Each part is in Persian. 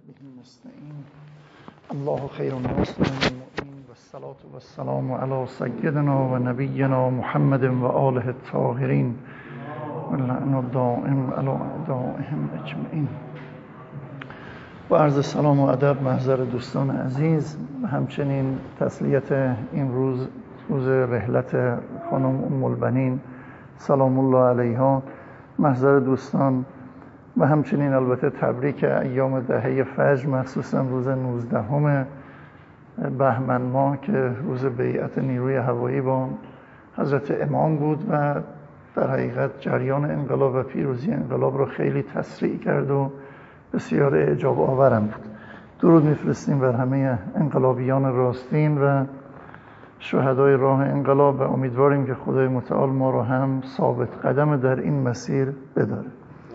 به نستعين الله خير الناصر المعين والصلاة والسلام على سيدنا ونبينا محمد وآله الطاهرين واللعن الدائم على أعدائهم أجمعين. با عرض سلام و ادب محضر دوستان عزیز و همچنین تسلیت این روز رحلت خانم ام البنین سلام الله علیها، محضر دوستان و همچنین البته تبریک ایام دهه فجر، مخصوصا روز 19 بهمن ماه که روز بیعت نیروی هوایی با حضرت امام بود و در حقیقت جریان انقلاب و پیروزی انقلاب رو خیلی تسریع کرد و بسیار اعجاب آورم بود. درود میفرستیم بر همه انقلابیان راستین و شهدای راه انقلاب و امیدواریم که خدای متعال ما رو هم ثابت قدم در این مسیر بداره.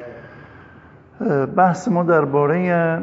بحث ما درباره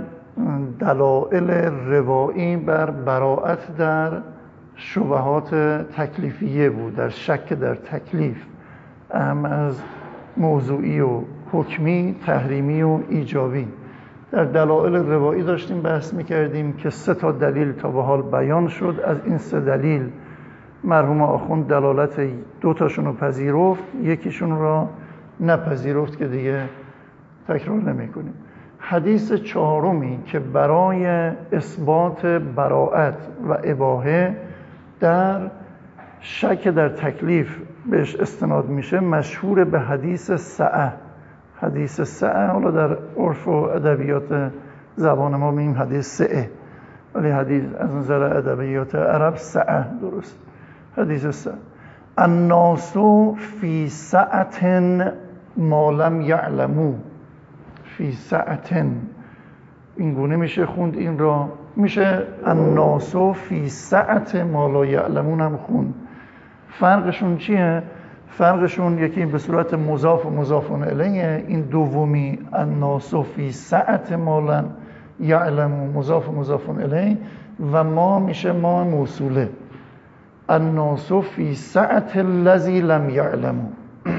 دلایل روایی بر براءت در شبهات تکلیفیه بود، در شک در تکلیف، اهم از موضوعی و حکمی، تحریمی و ایجابی. در دلایل روایی داشتیم بحث میکردیم که 3 دلیل تا به حال بیان شد. از این 3 دلیل مرحوم آخوند دلالت 2 رو پذیرفت، یکیشون را نپذیرفت که دیگه تکرار نمی کنیم. حدیث 4 که برای اثبات براءت و اباحه در شک در تکلیف بهش استناد میشه مشهور به حدیث سعه. حدیث سعه، حالا در عرف و ادبیات زبان ما میگیم حدیث سعه، ولی حدیث از نظر ادبیات عرب سعه درست. حدیث سعه: الناس فی سعة ما لم یعلموا. فی سعة، این گونه میشه خوند، این را میشه الناس فی سعة ما لا یعلمون هم خوند. فرقشون چیه؟ فرقشون یکی به صورت مضاف و مضاف الیه، این دومی الناس فی سعة ما لم یعلموا مضاف و مضاف الیه، و ما میشه ما موصوله، الناس فی سعة الذی لم یعلموا.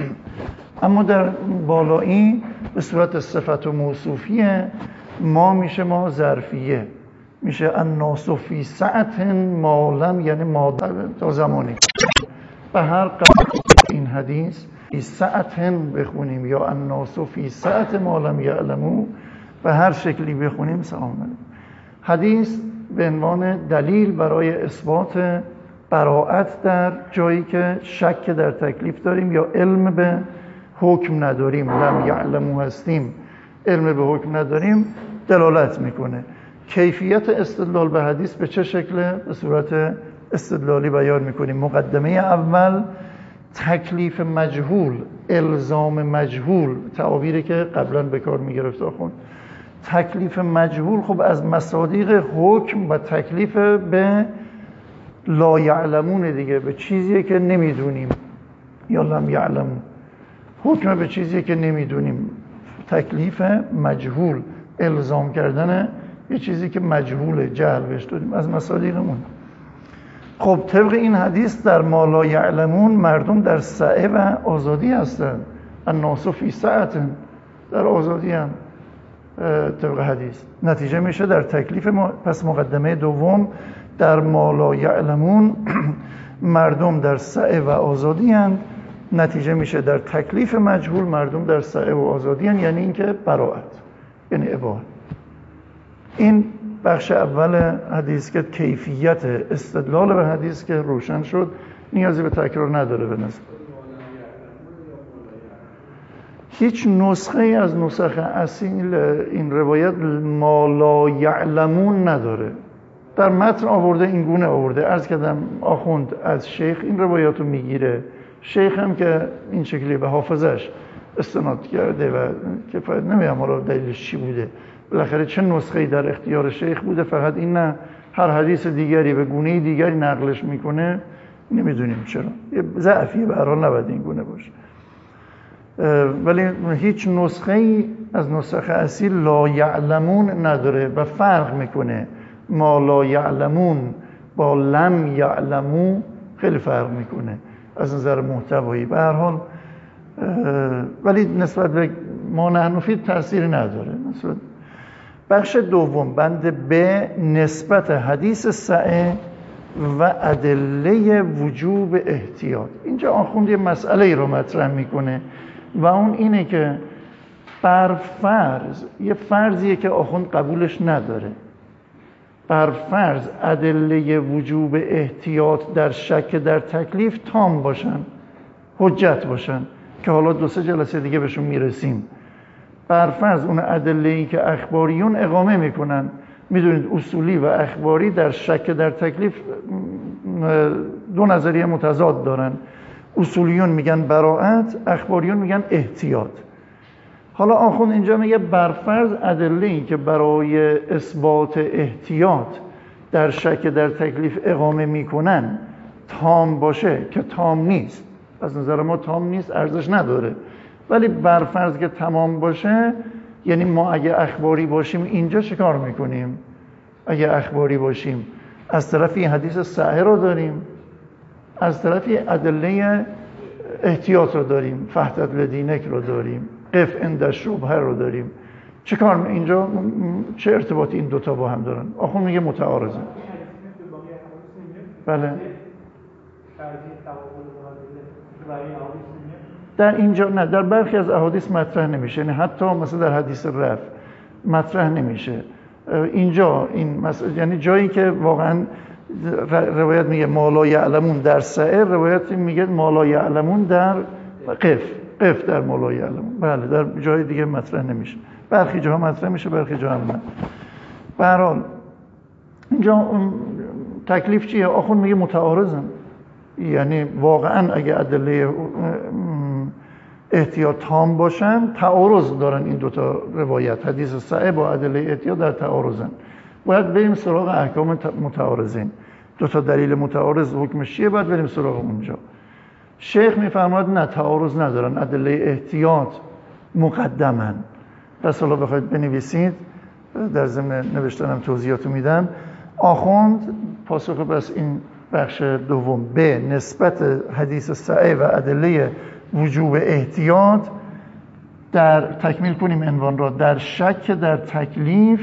اما در بالایی به صورت صفت و موصوفیه، ما میشه ما ظرفیه، میشه الناس فی سعة ما لم، یعنی ما تا زمانی. به هر قدر این حدیث فی سعة بخونیم یا الناس فی سعة ما لم یعلموا، به هر شکلی بخونیم سلام علیکم. حدیث به عنوان دلیل برای اثبات براءت در جایی که شک در تکلیف داریم یا علم به حکم نداریم، لم یعلموا هستیم، علم به حکم نداریم، دلالت میکنه. کیفیت استدلال به حدیث به چه شکله؟ به صورت استدلالی بیان میکنیم. مقدمه اول، تکلیف مجهول، الزام مجهول، تعابیری که قبلا به کار میگرفت آخوند. تکلیف مجهول خب از مصادیق حکم و تکلیف به لا یعلمون دیگه، به چیزی که نمیدونیم، یا لم یعلمون، حکم به چیزی که نمیدونیم. تکلیف مجهول، الزام کردن یه چیزی که مجهوله، جهل بهش دادیم، از مصادیقمون. خب طبق این حدیث در ما لا یعلمون مردم در سعه و آزادی هستند. الناس فی سعة، در آزادی هم طبق حدیث. نتیجه میشه در تکلیف پس مقدمه دوم در ما لا یعلمون مردم در سعه و آزادی هستند، نتیجه میشه در تکلیف مجهول مردم در سعه و آزادی هستند، یعنی اینکه براءت، یعنی اباحه. این بخش اول حدیث که کیفیت استدلال به حدیث که روشن شد، نیازی به تکرار نداره به نظر. هیچ نسخه از نسخ اصیل این روایت ما لا یعلمون نداره. در متن آورده، این گونه آورده. عرض کردم آخوند از شیخ این روایات رو میگیره، شیخ هم که این شکلی به حافظش استناد کرده و کفایت نمیدونم حالا دلیلش چی بوده، بالاخره چه نسخه‌ای در اختیار شیخ بوده، فقط این نه هر حدیث دیگری به گونه دیگری نقلش میکنه، نمیدونیم چرا، یه ضعفی به هر حال نباید این گونه باشه. ولی هیچ نسخه‌ای از نسخ اصیل لا یعلمون نداره و فرق میکنه. ما لا یعلمون با لم یعلمو خیلی فرق میکنه از نظر محتوایی. به هر حال ولی نسبت به ما نحن فی تأثیری نداره. بخش دوم بند ب نسبت حدیث سعه و ادله وجوب احتیاط. اینجا آخوند یه مسئله رو مطرح میکنه و اون اینه که بر فرض، یه فرضیه که آخوند قبولش نداره، بر فرض ادله وجوب احتیاط در شک در تکلیف تام باشن، حجت باشن، که حالا 2-3 جلسه دیگه بهشون میرسیم. بر فرض اون ادله‌ای که اخباریون اقامه میکنن، میدونید اصولی و اخباری در شک در تکلیف دو نظریه متضاد دارن. اصولیون میگن براءت، اخباریون میگن احتیاط. حالا آخوند اینجا میگه برفرض ادله‌ای که برای اثبات احتیاط در شک در تکلیف اقامه میکنن تام باشه، که تام نیست، از نظر ما تام نیست، ارزش نداره، ولی برفرض که تمام باشه، یعنی ما اگه اخباری باشیم اینجا چه کار میکنیم؟ اگه اخباری باشیم از طرفی حدیث سعه رو داریم، از طرفی ادله احتیاط رو داریم، فحتت لدینک رو داریم، قف عند شبهه رو داریم. چه کار اینجا، چه ارتباطی این دوتا با هم دارن؟ آخون میگه متعارضه. بله در اینجا نه، در برخی از احادیث مطرح نمیشه، یعنی حتی مثلا در حدیث رفع مطرح نمیشه. اینجا این مثلا یعنی جایی که واقعا روایت میگه ما لا یعلمون در سعه، روایت میگه ما لا یعلمون در قف در ما لا یعلمون. بله در جای دیگه مطرح نمیشه، برخی جاها مطرح میشه، برخی جاها هم نه. به هر حال اینجا تکلیف چیه؟ آخوند میگه متعارضن، یعنی واقعا اگه ادله احتیاط تام باشن تعارض دارن این دوتا روایت، حدیث سعه با ادله احتیاط در تعارضن. باید بریم سراغ احکام متعارضین. دوتا دلیل متعارض حکمش چیه؟ باید بریم سراغ اونجا. شیخ میفرماد نه، تعارض ندارن، ادله احتیاط مقدمن. پس حالا بخواید بنویسید، در ضمن نوشتنم توضیحاتو میدم. آخوند پاسخ بس این بخش دوم ب نسبت حدیث سعه و ادله وجوب احتیاط در تکمیل کنیم عنوان را، در شک در تکلیف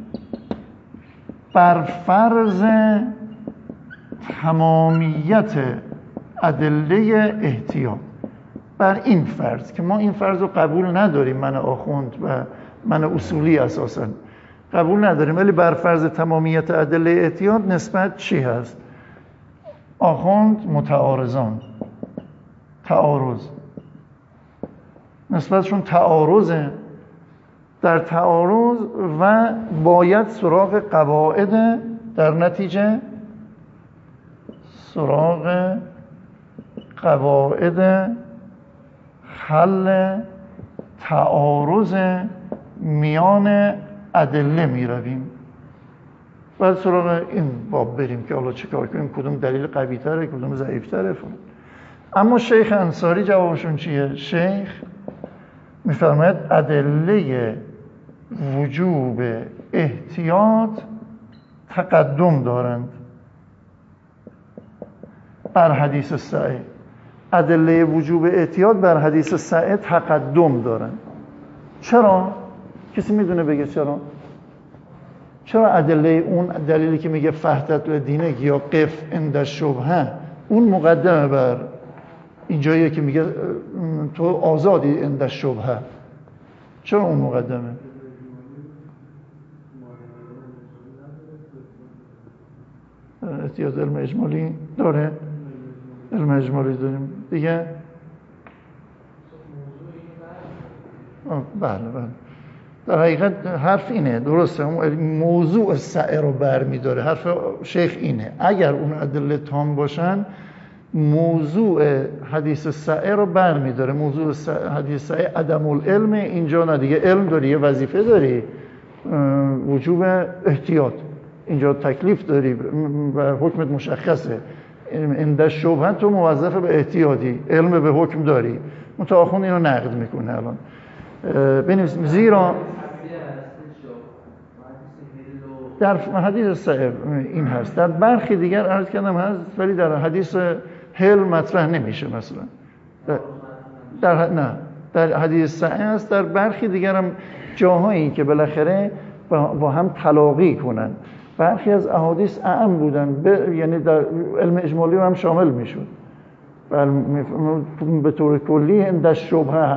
بر فرض تمامیت ادله احتیاط. بر این فرض که ما این فرض رو قبول نداریم، من آخوند و من اصولی اساسا قبول نداریم، ولی بر فرض تمامیت ادله احتیاط نسبت چی هست؟ آخوند متعارضان، تعارض، نسبتشون تعارضه، در تعارض و باید سراغ قواعد، در نتیجه سراغ قواعد حل تعارض میان ادله می رویم. بعد سراغ این باب بریم که حالا چه کار کنیم، کدوم دلیل قوی تره، کدوم ضعیف تره. اما شیخ انصاری جوابشون چیه؟ شیخ میفرماید ادله وجوب احتیاط تقدم دارند بر حدیث سعه. ادله وجوب احتیاط بر حدیث سعه تقدم دارند. چرا؟ کسی میدونه بگه چرا؟ چرا ادله اون دلیلی که میگه فحتت لدینک یا قف عند شبهه اون مقدمه بر اینجاییه که میگه تو آزادی عند شبهه، چرا اون مقدمه؟ احتیاط علم اجمالی داره؟ علم اجمالی داریم دیگه؟ بله در حقیقت حرف اینه، درسته، موضوع سعه رو برمیداره. حرف شیخ اینه اگر اون ادله تام باشن موضوع حدیث سعه رو برمیداره. موضوع حدیث سعه عدم العلم، اینجا نه دیگه علم داری، یه وظیفه داری، وجوب احتیاط، اینجا تکلیف داری و حکمت مشخصه. عند شبهه تو موظف به احتیاطی، علم به حکم داری. متأخرین اینو نقد میکنه الان. بنویسیم زیرا در حدیث سعه این هست، در برخی دیگر عرض کردم هست، ولی در حدیث هل مطرح نمیشه. مثلا در حدیث سعه هست، در برخی دیگر هم جاهایی که بالاخره با هم تلاقی کنن. برخی از احادیث اعم بودن، یعنی در علم اجمالی هم شامل میشد. به طور کلی عند شبهه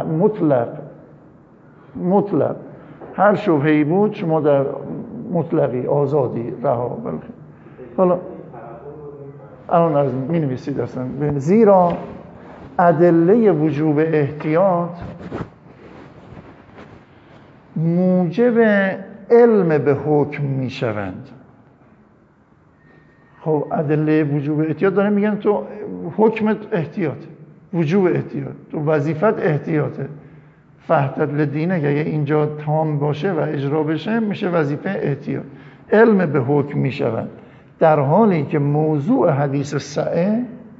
مطلق هر شبهه‌ای بود شما در مطلقی آزادی رها. حالا الان از می‌نویسید اصلا، زیرا ادله وجوب احتیاط موجب علم به حکم میشوند. خب ادله وجوب احتیاط دارن میگن تو حکمت احتیاط، وجوب احتیاط، تو وظیفت احتیاطه. فحتت لدینه اگه اینجا تام باشه و اجرا بشه میشه وظیفه احتیاط، علم به حکم میشوند، در حالی که موضوع حدیث سعه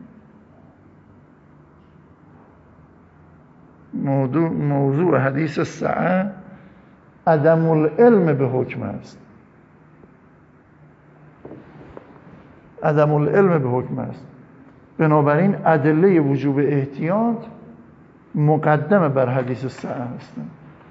موضوع حدیث سعه عدم العلم به حکم است. عدم العلم به حکم است. بنابراین ادله وجوب احتیاط مقدم بر حدیث سعه هستند.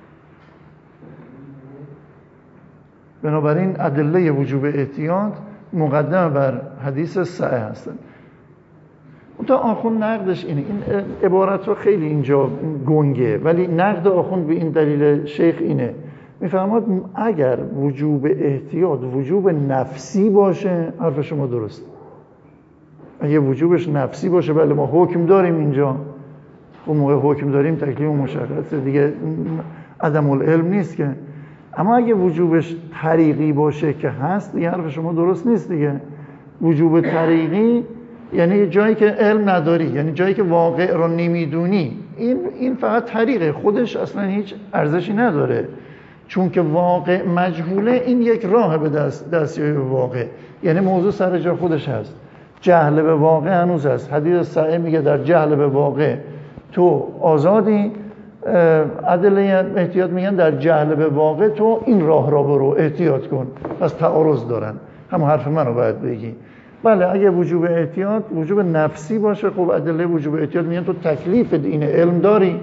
بنابراین ادله وجوب احتیاط مقدم بر حدیث سعه هستند. تا آخوند نقدش اینه، این عبارت رو خیلی اینجا گنگه، ولی نقد آخوند به این دلیل شیخ اینه، میفرماد اگر وجوب احتیاط وجوب نفسی باشه حرف شما درست. اگه وجوبش نفسی باشه بله ما حکم داریم اینجا، اون موقع حکم داریم تکلیف مشخصه دیگه، عدم العلم نیست که. اما اگه وجوبش طریقی باشه که هست دیگه حرف شما درست نیست دیگه. وجوب طریقی یعنی جایی که علم نداری، یعنی جایی که واقع رو نمیدونی، این فقط طریقه، خودش اصلا هیچ ارزشی نداره، چون که واقع مجهوله. این یک راه به دستیابی به واقع، یعنی موضوع سر جا خودش هست. جهل به واقع هنوز هست. حدیث سعی میگه در جهل به واقع تو آزادی، ادله احتیاط میگن در جهل به واقع تو این راه را برو، احتیاط کن. پس تعارض دارن، همون حرف منو باید بگی. بله اگه وجوب احتیاط وجوب نفسی باشه، خب ادله وجوب احتیاط میگن تو تکلیف دین علم داری.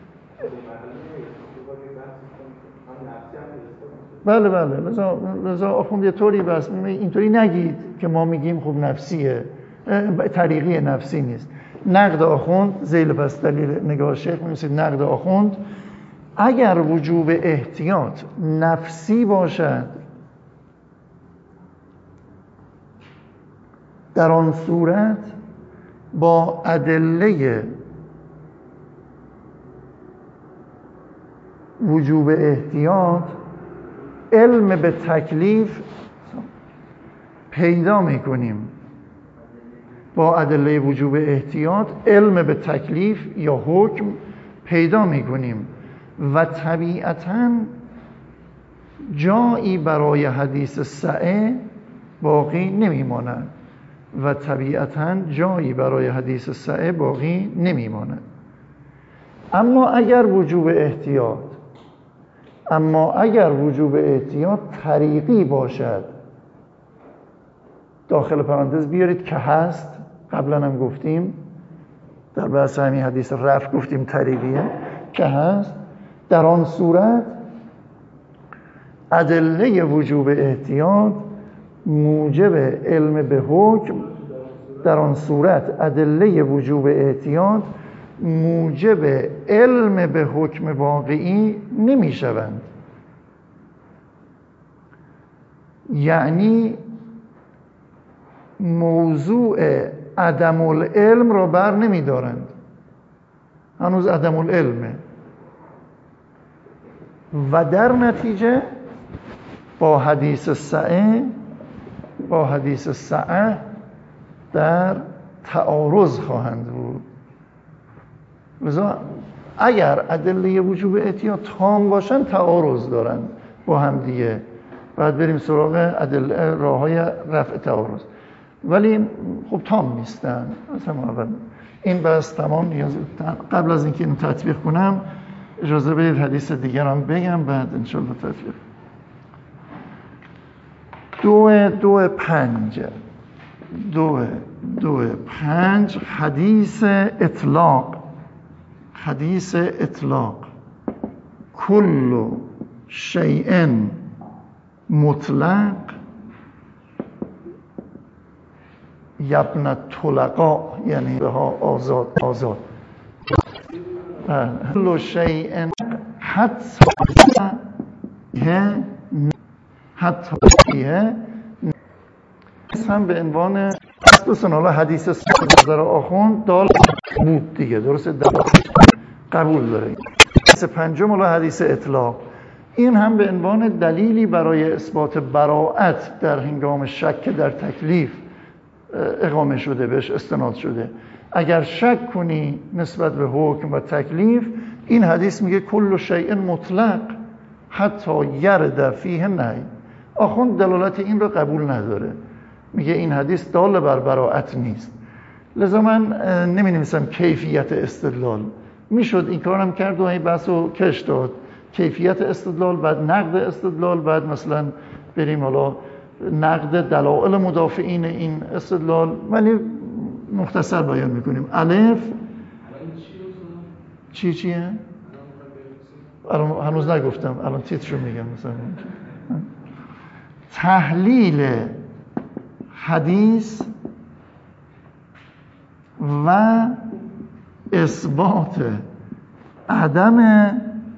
بله لذا آخوند یه طوری بس اینطوری نگید که ما میگیم خب نفسیه، طریقی نفسی نیست. نقد آخوند ذیل پس دلیل نگاه شیخ می‌نویسید نقد آخوند اگر وجوب احتیاط نفسی باشد در آن صورت با ادله وجوب احتیاط علم به تکلیف پیدا میکنیم. با ادله وجوب احتیاط علم به تکلیف یا حکم پیدا میکنیم و طبیعتاً جایی برای حدیث سعه باقی نمیماند و طبیعتاً جایی برای حدیث سعه باقی نمیماند. اما اگر وجوب احتیاط طریقی باشد، داخل پرانتز بیارید که هست، قبلا هم گفتیم در بحث همین حدیث رفع گفتیم طریقیه که هست، در آن صورت ادله وجوب احتیاط موجب علم به حکم، در آن صورت ادله وجوب احتیاط موجب علم به حکم واقعی نمی شوند. یعنی موضوع عدم العلم را بر نمی دارند، هنوز عدم العلمه و در نتیجه با حدیث سعه در تعارض خواهند بود. لذا اگر ادله وجوب احتیاط تام باشن تعارض دارن با هم دیگه، بعد بریم سراغ ادله راههای رفع تعارض، ولی خب تام نیستن. مثلا اول این بحث تمام نیاز. قبل از اینکه اینو تطبیق کنم اجازه بدید حدیث دیگر هم بگم، بعد انشالله تطبیق. 2.5 حدیث اطلاق کل شیء مطلق یبن طلقا یعنی ها آزاد کل شیء حتی هم به عنوان دوستان حالا حدیث نظر آخوند دال بود دیگه، درسته؟ قبول داره. حدیث پنجم حالا حدیث اطلاق، این هم به عنوان دلیلی برای اثبات براءت در هنگام شک در تکلیف اقامه شده، بهش استناد شده. اگر شک کنی نسبت به حکم و تکلیف، این حدیث میگه کل شیء مطلق حتی یرد فیه نهی. آخوند دلالت این رو قبول نداره، میگه این حدیث دال بر براءت نیست. لذا من نمی نویسم کیفیت استدلال، میشد این کارم کرد و این بحث رو کش داد، کیفیت استدلال، بعد نقد استدلال، بعد مثلا بریم حالا نقد دلائل مدافعین این استدلال، ولی مختصر بیان میکنیم. الف چیه؟ الان هنوز نگفتم، الان تیترشو میگم. مثلا تحلیل حدیث و اثبات عدم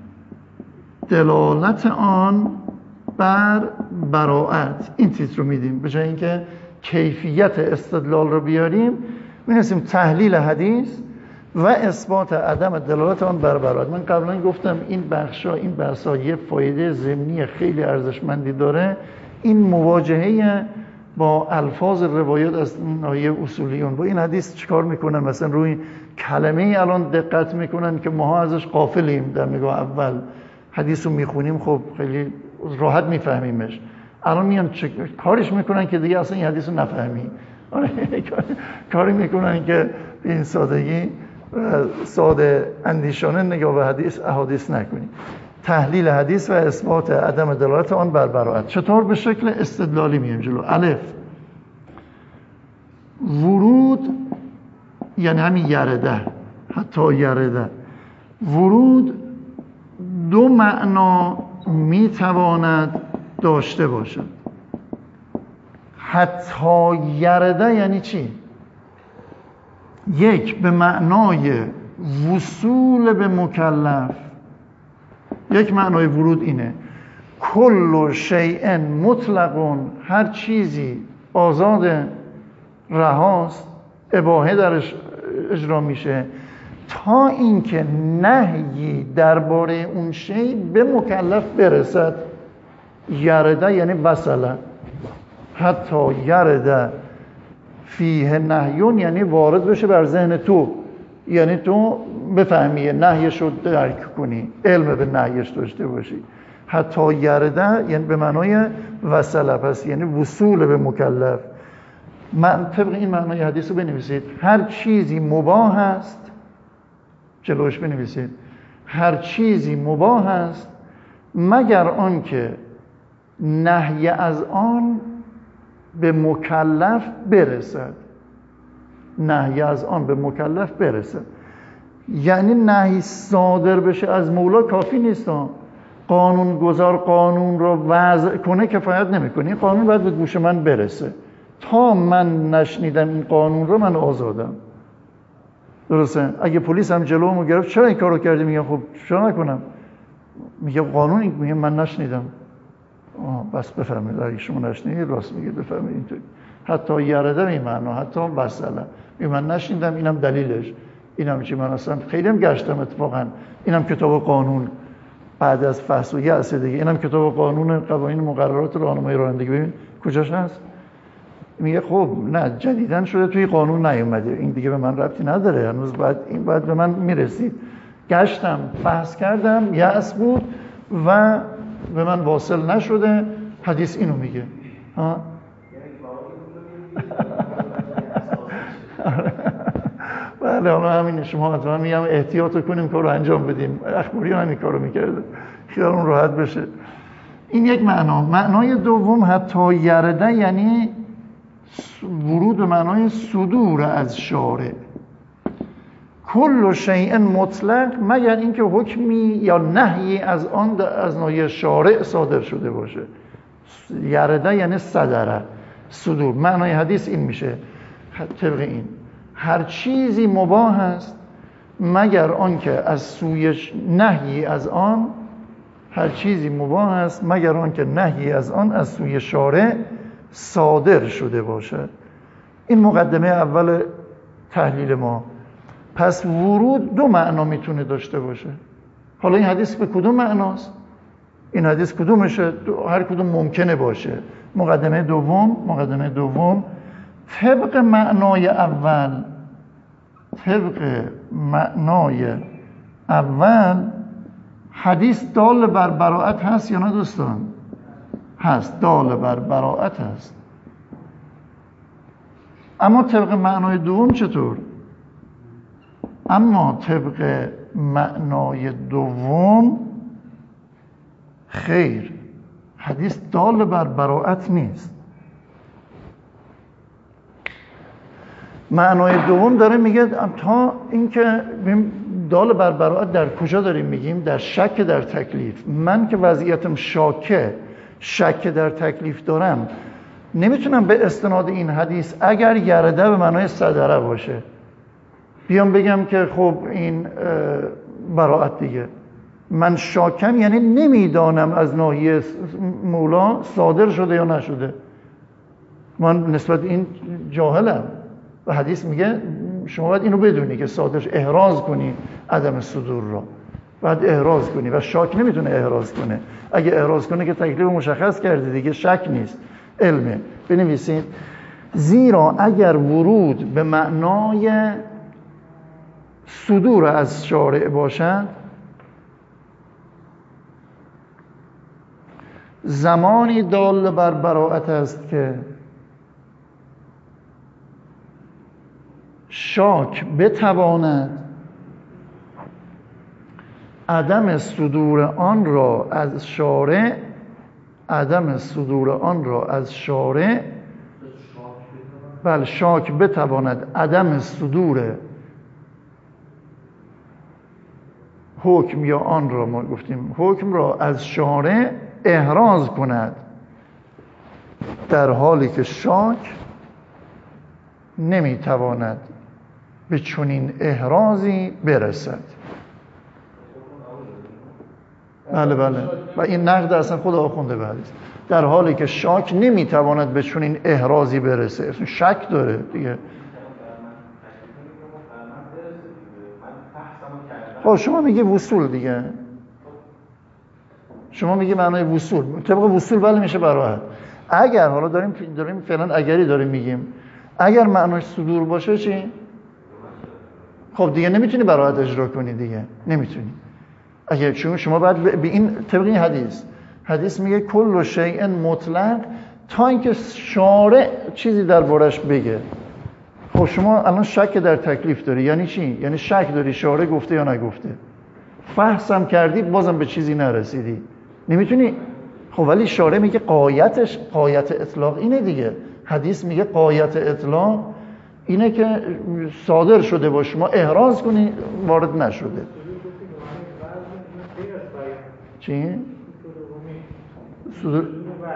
دلالت آن بر براءت، این تیتر رو میدیم. به جای اینکه کیفیت استدلال رو بیاریم، می‌نویسیم تحلیل حدیث و اثبات عدم دلالت آن بر براءت. من قبلا گفتم این بحثا یه فایده ضمنی خیلی ارزشمندی داره. این مواجهه با الفاظ روایات از ناحیه اصولیون با این حدیث چیکار میکنن؟ مثلا روی کلمه الان دقت میکنن که ماها ازش غافلیم، در نگاه اول حدیث رو میخونیم خب خیلی راحت میفهمیمش، الان میان کارش میکنن که دیگه اصلا این حدیث رو نفهمی. کاری میکنن که این سادگی ساده اندیشانه نگاه به احادیث نکنی. تحلیل حدیث و اثبات عدم دلالت آن بر براءت. چطور؟ به شکل استدلالی میایم جلو. الف، ورود یعنی همین یرده، حتی یرده، ورود دو معنا میتواند داشته باشد. حتی یرده یعنی چی؟ یک، به معنای وصول به مکلف. یک معنای ورود اینه کل شیء مطلق، هر چیزی آزاد رهاست، اباحه درش اجرا میشه، تا اینکه نهی درباره اون شیء به مکلف برسد. یرده یعنی وصله. حتی یرده فیه نهیون یعنی وارد بشه بر ذهن تو، یعنی تو بفهمی نهیش رو درک کنی، علم به نهیش داشته باشی. حتی یرده یعنی به معنای وصله، پس یعنی وصول به مکلف. من طبق این معنای حدیث رو بنویسید. هر چیزی مباح است، جلوش بنویسید، هر چیزی مباح است مگر آنکه نهی از آن به مکلف برسد. نهی از آن به مکلف برسد یعنی نهی صادر بشه از مولا کافی نیست. قانون گذار قانون رو وضع کنه کفایت نمیکنه. این قانون باید به گوش من برسه. تا من نشنیدم این قانون رو من آزادم. درسته؟ اگه پلیس هم جلومو گرفت چرا این کارو کردی؟ میگم خب چرا نکنم؟ میگه قانون این، میگه من نشنیدم. بس بفهمید اگه شما نشنیدید راست میگه، بفهمید اینطوری. حتی یرده این معنا، حتی وصله. من نشنیدم، اینم دلیلش. اینم چی؟ من اصلا خیلی هم گشتم اتفاقا. اینم کتاب قانون بعد از فحص و یأس دیگه. اینم کتاب قانون قوانین مقررات راهنمایی رانندگی. ببین کجاش هست؟ میگه خب نه جدیدن شده توی قانون نیومده، این دیگه به من ربطی نداره، هنوز این بعد به من میرسید. گشتم بحث کردم، یأس بود و به من واصل نشده. حدیث اینو میگه. ها بله، حالا همین شما حتما میگم احتیاط کنیم کارو انجام بدیم. اخباری همین کارو میکرده خیالون راحت بشه. این یک معنا. معنای دوم حتی یرده یعنی ورود به معنای صدور از شارع. کل شیء مطلق مگر اینکه حکمی یا نهی از آن از ناحیه شارع صادر شده باشه. یرده یعنی صدره، صدور. معنای حدیث این میشه طبق این: هر چیزی مباح است مگر آنکه از سوی نهی از آن، هر چیزی مباح است مگر آنکه نهی از آن از سوی شارع صادر شده باشد. این مقدمه اول تحلیل ما. پس ورود دو معنا میتونه داشته باشه. حالا این حدیث به کدوم معناست؟ این حدیث کدومشه؟ هر کدوم ممکنه باشه. مقدمه دوم طبق معنای اول حدیث دال بر براءت هست یا نه دوستان؟ هست، دال بر براءت هست. اما طبق معنای دوم چطور؟ اما طبق معنای دوم خیر، حدیث دال بر براءت نیست. معنای دوم داره میگه تا اینکه دال بر براءت در کجا داریم میگیم؟ در شک در تکلیف. من که وضعیتم شک در تکلیف دارم، نمیتونم به استناد این حدیث اگر یرده به معنای صدره باشه بیام بگم که خب این براءت دیگه. من شاکم یعنی نمیدانم از ناحیه مولا صادر شده یا نشده، من نسبت این جاهلم. و حدیث میگه شما باید اینو بدونی که صادر، احراز کنی عدم صدور را، باید احراز کنی و شاک نمیتونه احراز کنه. اگه احراز کنه که تکلیف مشخص کرده دیگه، شک نیست، علمه. بنویسید: زیرا اگر ورود به معنای صدور از شارع باشد، زمانی دال بر براءت است که شاک بتواند عدم صدور آن را از شارع، بله، شاک بتواند عدم صدور حکم یا آن را، ما گفتیم حکم را، از شارع احراز کند، در حالی که شاک نمیتواند به چنین احرازی برسد. بله و این نقد اصلا خود آخونده به حدیث. در حالی که شاک نمیتواند به چنین احرازی برسه، اصلا شک داره دیگه. خب شما میگی وصول دیگه، شما میگی معنای وصول، طبق وصول بله میشه براءت. اگر حالا داریم فعلا اگری داریم میگیم، اگر معناش صدور باشه چی؟ خب دیگه نمیتونی براءت اجرا کنی دیگه، نمیتونی. اگر شما باید به این طبق این حدیث میگه کل شیء مطلق، تا اینکه شارع چیزی دربارش بگه. خب شما الان شک در تکلیف داری، یعنی چی؟ یعنی شک داری شارع گفته یا نگفته. فحصم کردی بازم به چیزی نرسیدی، نمیتونی. خب ولی شارع میگه قایت اطلاق اینه دیگه. حدیث میگه قایت اطلاق اینه که صادر شده باشه، ما احراز کنی وارد نشده. چی؟ صدور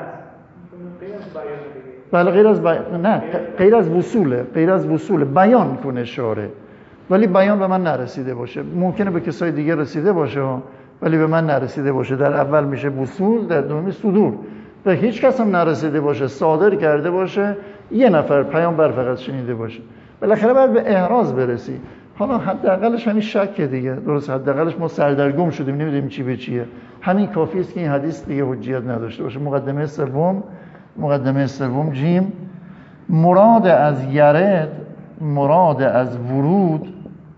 بله غیر از نه، غیر از وصوله، بیان کنه شارع، ولی بیان به من نرسیده باشه. ممکنه به کسای دیگه رسیده باشه ولی به من نرسیده باشه. در اول میشه وصول، در دومی صدور. به هیچ کس هم نرسیده باشه، صادر کرده باشه، یه نفر پیامبر فقط شنیده باشه، بالاخره باید به احراز برسی. حالا حداقلش همین شکه دیگه، درست؟ حداقلش ما سردرگم شدیم، نمیدونیم چی به چیه. همین کافی است که این حدیث دیگه حجیت نداشته باشه. مقدمه سوم جیم: مراد از یرد، مراد از ورود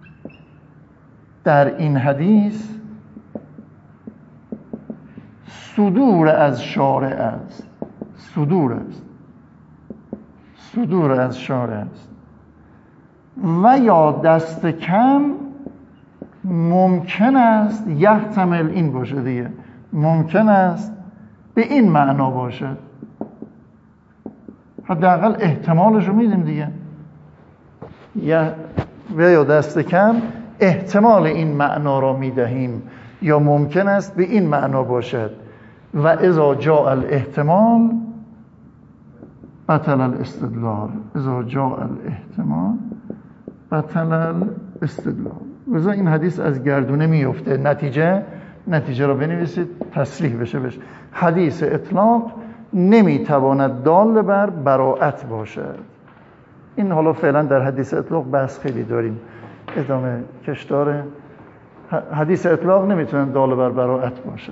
در این حدیث صدور از شارع است. صدور از شارع است و یا دست کم ممکن است یحتمل این باشه دیگه، ممکن است به این معنا باشد. حداقل احتمالش رو میدیم دیگه، یا دست کم احتمال این معنا را میدهیم، یا ممکن است به این معنا باشد و اذا جاء الاحتمال بطل الاستدلال. اذا جاء الاحتمال بطل الاستدلال. وذا این حدیث از گردونه میفته. نتیجه رو بنویسید تصریح بشه. حدیث اطلاق نمیتواند دال بر براءت باشد. این حالا فعلا در حدیث اطلاق بحث خیلی داریم، ادامه کش داره. حدیث اطلاق نمیتونه دال بر براءت باشد.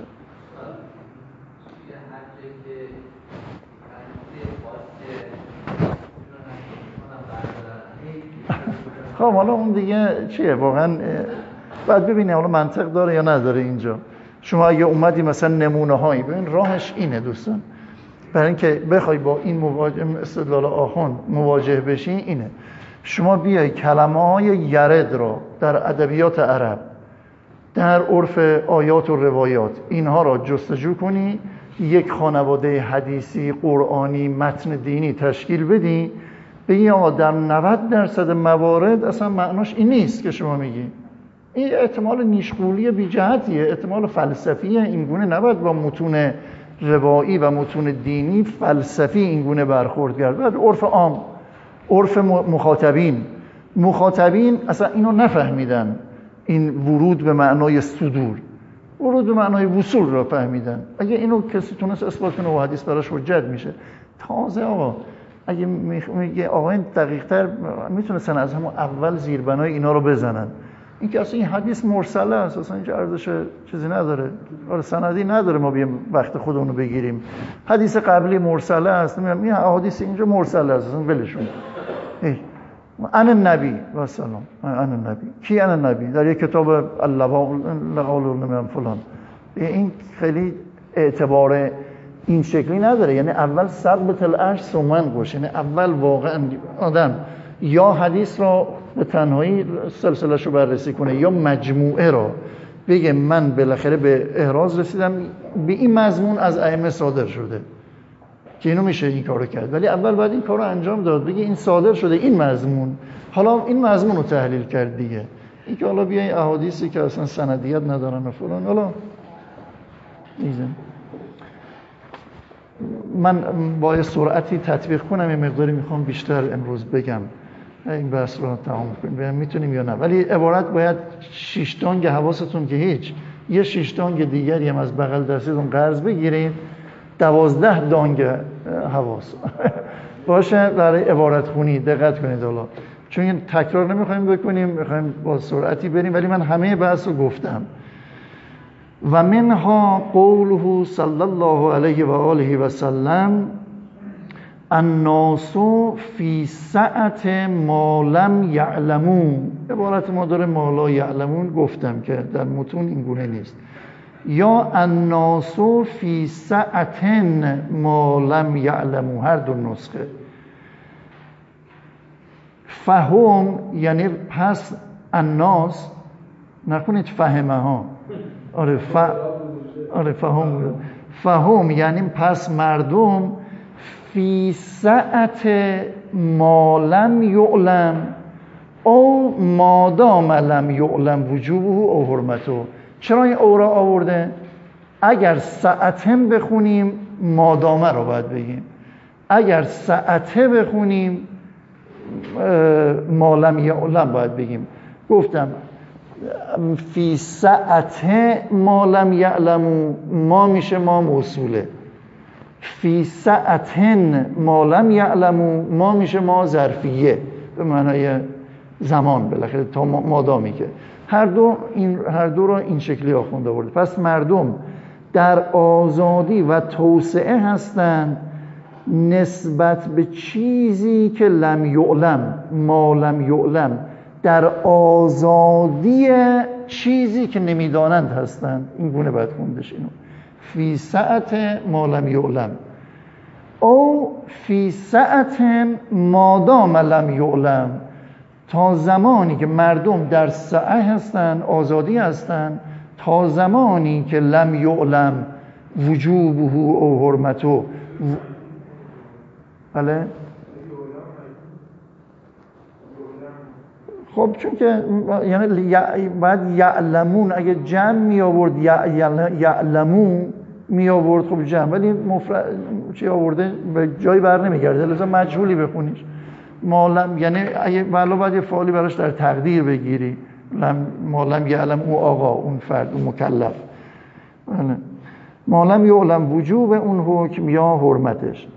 خب حالا اون دیگه چیه واقعا باید ببینیم حالا منطق داره یا نداره. اینجا شما اگه اومدی مثلا نمونه هایی ببین، راهش اینه دوستان، برای اینکه بخوای با این استدلال آخوند مواجه بشی، اینه شما بیای کلمه های یرد را در ادبیات عرب، در عرف آیات و روایات، اینها را جستجو کنی، یک خانواده حدیثی قرآنی متن دینی تشکیل بدی، بگی آقا در 90% موارد اصلا معناش این نیست که شما میگی. این احتمال نیشغولی بی جهتیه، احتمال فلسفیه. اینگونه نباید با متون روایی و متون دینی فلسفی اینگونه برخورد کرد. بعد عرف عام، عرف مخاطبین اصلا اینو نفهمیدن، این ورود به معنای صدور، ورود به معنای وصول را فهمیدن. اگه اینو کسی تونست اثبات کنه و حدیث براش حجت میشه. تازه آقا اگه میگه آقایان دقیق‌تر میتونستن از همون اول زیربنای اینا رو بزنن. این که اصلا این حدیث مرسله است، اصلا این ارزش چیزی نداره، سندی نداره ما بیایم وقت خودمون رو بگیریم. حدیث قبلی مرسله است، میگم این احادیث اینجا مرسله است، اصلا ولشون. انا النبی و سلام، انا النبی کی؟ انا النبی در یک کتاب اللواء فلان. این خیلی اعتبار این شکلی نداره. یعنی اول ثبت العرش ثم انقش، یعنی اول واقعا آدم یا حدیث را به تنهایی سلسله‌اش رو بررسی کنه یا مجموعه را بگه من بالاخره به احراز رسیدم به این مضمون از ائمه صادر شده که اینو میشه این کارو کرد. ولی اول باید این کارو انجام داد، بگه این صادر شده این مضمون، حالا این مضمون رو تحلیل کرد دیگه. این که حالا بیای احادیثی که اصلا سندیت ندارن و فلان، حالا میزن من با سرعتی تطبیق کنم، یه مقداری میخوام بیشتر امروز بگم این بحث رو تمام کنیم، ببینم میتونیم یا نه. ولی عبارت باید 6 دانگ حواستون که هیچ، یه 6 دانگ دیگری هم از بغل دستتون قرض بگیرید، 12 دانگ حواس باشه برای عبارت خونی. دقت کنید حالا، چون تکرار نمیخوایم بکنیم، میخوایم با سرعتی بریم، ولی من همه بحث رو گفتم. و منها قوله صلی الله علیه و آله و سلم الناس فی سعت ما لم یعلمون. عبارت ما داره ما لا یعلمون، گفتم که در متون این گونه نیست. یا الناس فی سعت ما لم یعلمون، هر دو نسخه. فهم یعنی پس الناس، نکنید فهمه ها. آره فهم یعنی پس مردم فی سعت ما لم یعلم او مادام لم یعلم وجوبه او حرمته. چرا این او را آورده؟ اگر سعتم بخونیم مادامه رو باید بگیم، اگر سعته بخونیم ما لم یعلم باید بگیم. گفتم فی سعت ما لم یعلمو، ما میشه ما موصوله. فی سعت ما لم یعلمو، ما میشه ما ظرفیه به معنای زمان، بالاخره تا مادامی که هر دو را این شکلی آخونده آورده. پس مردم در آزادی و توسعه هستند نسبت به چیزی که لم یعلم، ما لم یعلم، در آزادی چیزی که نمیدانند هستند. این گونه باید خوندش اینو. فی سعت ما لم یعلم او فی سعت مادام لم یعلم، تا زمانی که مردم در سعه هستند، آزادی هستند، تا زمانی که لم یعلم وجوبه او حرمته. بله خب چون که یعنی باید یعلمون، اگه جمع می آورد یعلمون می آورد خب جمع، ولی مفرد چی آورده به جایی بر نمیگرده، لذا مجهولی بخونیش. مالم یعنی اگه والا باید یه فعالی براش در تقدیر بگیری، مالم یعلم او آقا، اون فرد، اون مکلف. بله. مالم یعلم وجوب اون حکم یا حرمتش.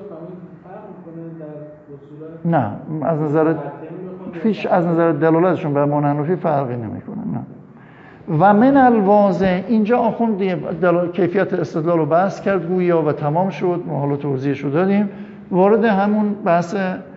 نه از نظر فیش، از نظر دلالتشون بر مانحنفی فرقی نمیکنه. نه. و من الواضح، اینجا آخوند کیفیت استدلال رو بحث کرد گویا و تمام شد، ما حالا توضیحش رو دادیم. وارد همون بحث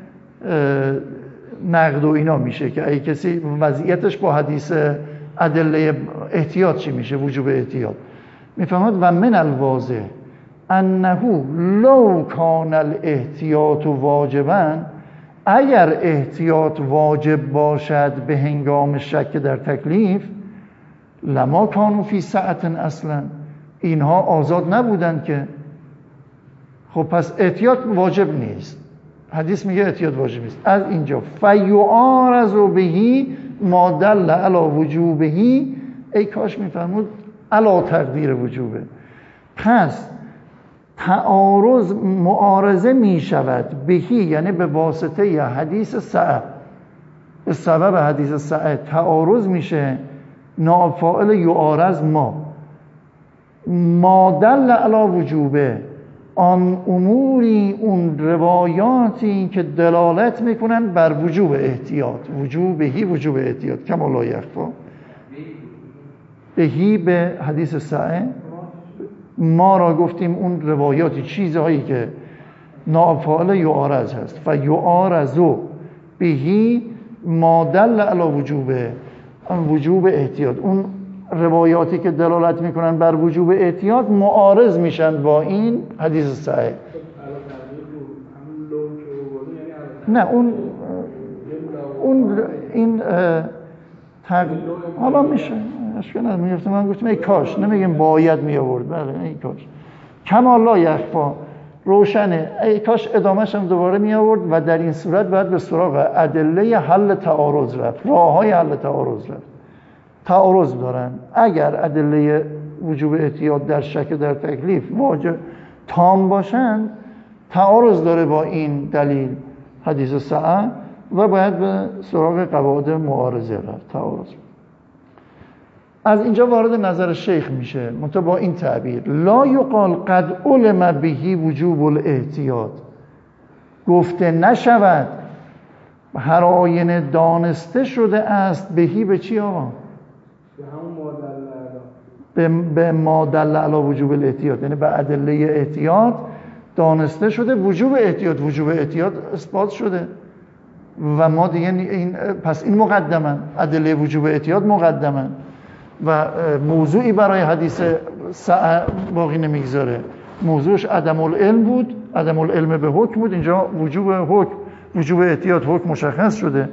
نقد و اینا میشه که اگه کسی وضعیتش با حدیث ادله احتیاط چی میشه، وجوب احتیاط میفهمد. و من الواضح انه لو کان الاحتیاط واجبا، اگر احتیاط واجب باشد به هنگام شک در تکلیف، لما کانوا فی سعة اصلا، اینها آزاد نبودند که. خب پس احتیاط واجب نیست، حدیث میگه احتیاط واجب نیست. از اینجا فیعارض بهی ما دل علی وجوبهی، ای کاش میفرمود علی تقدیر وجوبه. پس تعارض معارضه میشود بهی، یعنی به واسطه ی حدیث سعه، به سبب حدیث سعه تعارض میشه. نافعل یعارض ما دل علی وجوبه، آن اموری، اون روایاتی که دلالت میکنن بر وجوب احتیاط، وجوبهی، وجوب احتیاط. کما لا یخفا بهی، به حدیث سعه. ما را گفتیم اون روایاتی، چیزهایی که نافعل یعارض هست. فیعارضو بهی ما دل علی وجوبه، وجوب احتیاط. اون روایاتی که دلالت میکنن بر وجوب احتیاط معارض میشن با این حدیث صحیح. نه اون این حالا میشه اشکال نداره. میگفتم من گفتم ای کاش، نمیگیم باید می آورد. بله ای کاش، کما لا یخفا، روشنه. ای کاش ادامهش هم دوباره می آورد و در این صورت باید به سراغ ادله حل تعارض رفت، راههای حل تعارض رفت. تعارض دارن، اگر ادله وجوب احتیاط در شک در تکلیف واجب تام باشن، تعارض داره با این دلیل حدیث سعه و باید به سراغ قواعد معارضه رفت. تعارض از اینجا وارد نظر شیخ میشه، منتها با این تعبیر: لا یقال قد علم بهی وجوب الاحتیاط، گفته نشود هر آینه دانسته شده است بهی. به چی آقا؟ به ما دل علی وجوب الاحتیاط، یعنی به ادله احتیاط دانسته شده وجوب احتیاط، وجوب احتیاط اثبات شده و ما دیگه این پس این مقدمن، ادله وجوب احتیاط مقدمن و موضوعی برای حدیث سعه باقی نمیگذاره. موضوعش عدم العلم بود، عدم العلم به حکم بود. اینجا وجوب حکم، وجوب احتیاط حکم مشخص شده.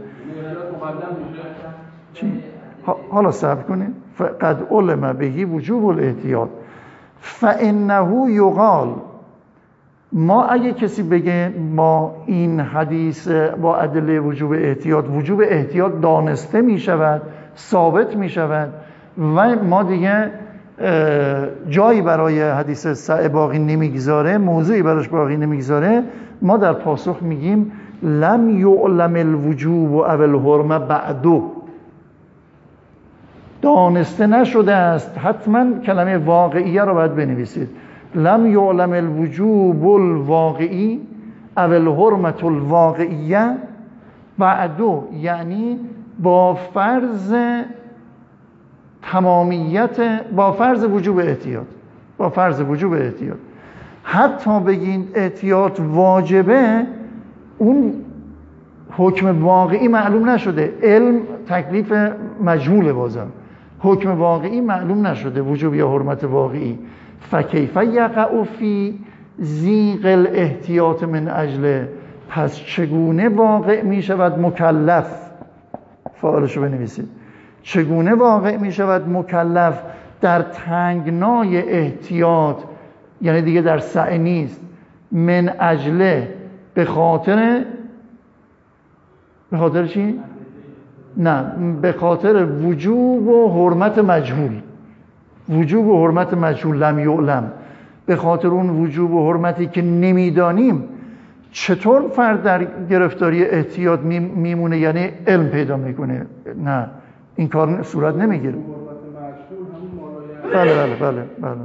چی؟ حالا صبر کنید. فقد علم بهی وجوب الاحتیاط فانه یقال، ما اگه کسی بگه ما این حدیث با ادله وجوب احتیاط دانسته می شود، ثابت می شود و ما دیگه جایی برای حدیث سعه باقی نمیگذاره، موضوعی براش باقی نمیگذاره، ما در پاسخ میگیم لم یعلم الوجوب و الحرمه بعدو، دانسته نشده است. حتما کلمه واقعیه رو باید بنویسید. لم یعلم الوجوب الواقعی او الحرمه الواقعیه بعدو، یعنی با فرض تمامیت، با فرض وجوب احتیاط، با فرض وجوب احتیاط. حتی بگین احتیاط واجبه، اون حکم واقعی معلوم نشده، علم تکلیف مجهول، بازم حکم واقعی معلوم نشده، وجوب یا حرمت واقعی. فکیف یقع فی زیغ الاحتیاط من اجل، پس چگونه واقع می شود مکلف، فعالشو بنویسید، چگونه واقع می شود مکلف در تنگنای احتیاط، یعنی دیگه در سعی نیست، من اجله، به خاطر چی؟ نه، به خاطر وجوب و حرمت مجهول، وجوب و حرمت مجهول. لم یعلم، به خاطر اون وجوب و حرمتی که نمیدانیم چطور فرد در گرفتاری احتیاط میمونه، یعنی علم پیدا میکنه؟ نه، این کار صورت نمیگیره. بله.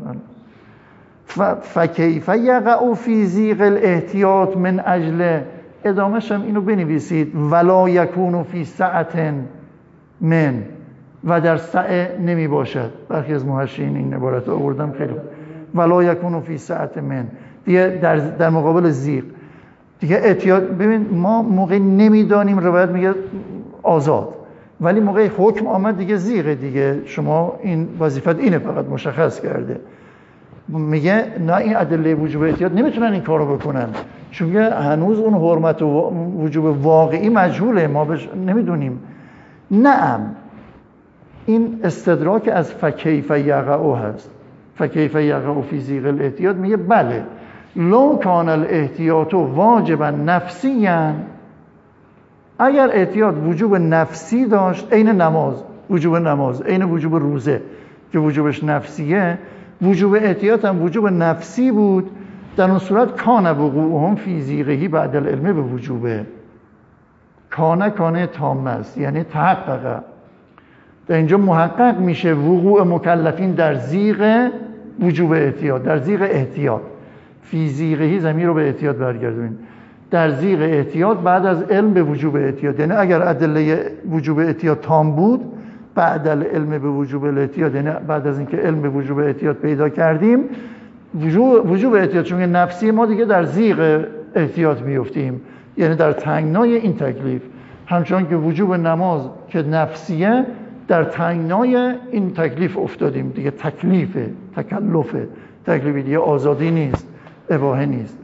فکیف یقع فی ضیق الاحتیاط من اجل، ادامهش هم اینو بنویسید، ولا یکون فی سعة من، و در سعه نمی باشد. برخی از محشرین این عبارت آوردم، خیلی ولا یکون فی سعة من، دیگه در مقابل ضیق دیگه احتیاط. ببین ما موقع نمیدانیم روایت میگه آزاد، ولی موقع حکم آمد دیگه ضیقه دیگه، شما این وظیفت اینه، فقط مشخص کرده. میگه نه، این ادله وجوب احتیاط نمیتونن این کارو بکنن، چون میگه هنوز اون حرمت و وجوب واقعی مجهوله، ما نمیدونیم. نعم، این استدراک از فکیف یقع هست. فکیف یقع فی ضیق الاحتیاط، میگه بله، لو کان الاحتیاط واجبا نفسیا، اگر احتیاط وجوب نفسی داشت، عین نماز، وجوب نماز، عین وجوب روزه که وجوبش نفسیه، وجوب احتیاط هم وجوب نفسی بود، در اون صورت کان وقوعهم فی ضیقه بعد العلم به وجوبه. کانه تام است، یعنی تحقق. در اینجا محقق میشه وقوع مکلفین در ضیق وجوب احتیاط، در ضیق احتیاط. فی ضیقه ضمیر رو به احتیاط برگردونید، در ضیق احتیاط بعد از علم به وجوب احتیاط. یعنی اگر ادله وجوب احتیاط تام بود، بعد العلم به وجوب الاحتیاط، یعنی بعد از اینکه علم به وجوب احتیاط پیدا کردیم، وجوب احتیاط چون نفسی، ما دیگه در ضیق احتیاط میفتیم، یعنی در تنگنای این تکلیف. همچنان که وجوب نماز که نفسیه، در تنگنای این تکلیف افتادیم دیگه. تکلیفه، تکلفه، تکلیفی دیگه، آزادی نیست، اباحه نیست.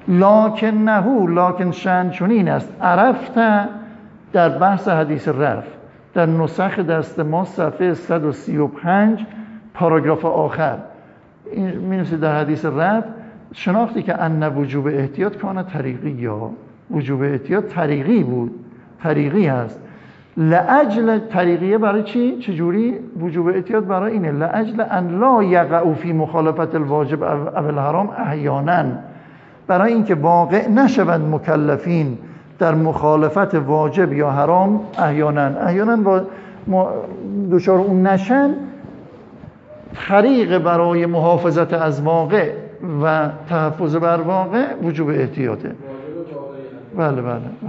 لکن شأن چنین است، عرفت در بحث حدیث رفع، در نسخ دست ما صفحه 135 پاراگراف آخر این می‌نویسه در حدیث رفع، شناختی که ان وجوب احتیاط کان طریقی، یا وجوب احتیاط طریقی بود، طریقی هست. لاجل طریقیه برای چی؟ چجوری وجوب احتیاط برای اینه؟ لاجل ان لا یقع فی مخالفت الواجب او الحرام احیانا، برای اینکه واقع نشوند مکلفین در مخالفت واجب یا حرام احیانا دچار اون نشن. طریق برای محافظت از واقع و تحفظ بر واقع وجوب احتیاطه. بله.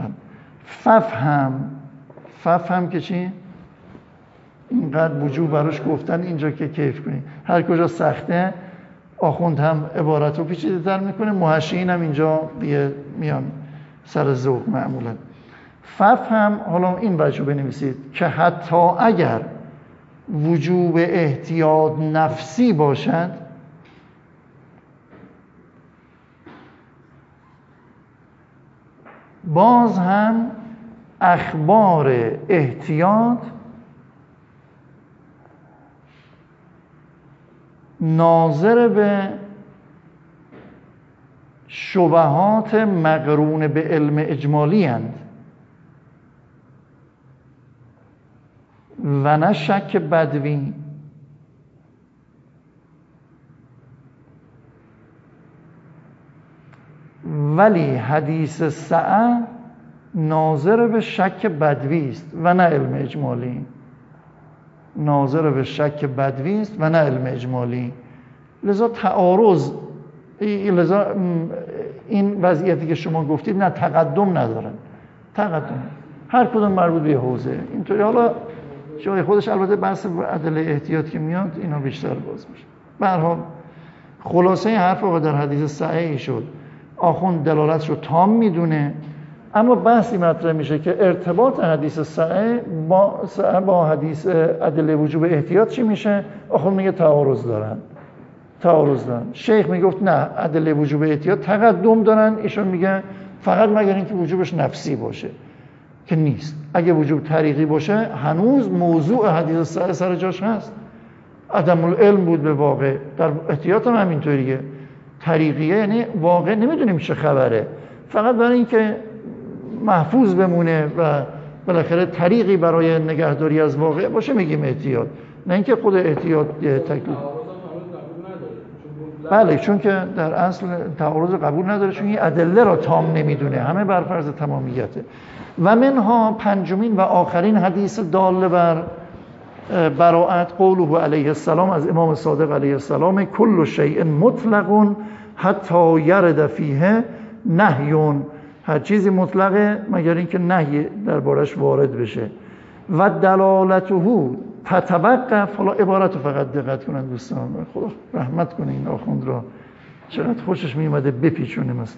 ففهم که چی؟ اینقدر وجوب براش گفتن اینجا که کیف کنی، هر کجا سخته آخوند هم عبارت رو پیچیده تر میکنه، محشیین هم اینجا میان سر ذوق معمولا. ففهم، حالا این وجه بنویسید که حتی اگر وجوب احتیاط نفسی باشد، باز هم اخبار احتیاط ناظر به شبهات مقرون به علم اجمالی اند و نه شک بدوی. ولی حدیث سعه ناظر به شک بدوی است و نه علم اجمالی. ناظر به شک بدوی است و نه علم اجمالی. لذا تعارض، لذا این وضعیتی که شما گفتید نه تقدم ندارن، تقدم هر کدوم مربوط به حوزه اینطوری. حالا جای خودش البته بحث ادله احتیاط که میاد اینا بیشتر باز میشه. به هر حال خلاصه حرف آقا در حدیث صحیح شد، آخوند دلالتش رو تام میدونه، اما بحثی مطرح میشه که ارتباط حدیث صحیح با حدیث ادله وجوب احتیاط چی میشه؟ آخوند میگه تعارض دارن. شیخ میگفت نه، ادله وجوب احتیاط تقدم دارن، ایشون میگه فقط مگر اینکه وجوبش نفسی باشه، که نیست. اگه وجوب طریقی باشه هنوز موضوع حدیث صحیح سر جاش هست. عدم العلم بود به واقع، در احتیاط هم همینطوریه. طریقیه یعنی واقع نمیدونیم چه خبره، فقط برای اینکه محفوظ بمونه و بالاخره طریقی برای نگهداری از واقع باشه میگیم احتیاط، نه اینکه خود احتیاط تکلیف. بله، چون که در اصل تعارض قبول نداره، چون این ادله را تام نمیدونه، همه بر فرض تمامیته. و منها پنجمین و آخرین حدیث دال بر براءت قوله علیه السلام از امام صادق علیه السلام: کل شیء مطلق حتی یرد فیه نهی. هر چیزی مطلقه مگر اینکه نهی دربارش وارد بشه. و دلالته تتوقف. حالا عبارت رو فقط دقت کنن دوستان، خدا رحمت کنه این آخوند را، چقدر خوشش میومده بپیچونه. مثلا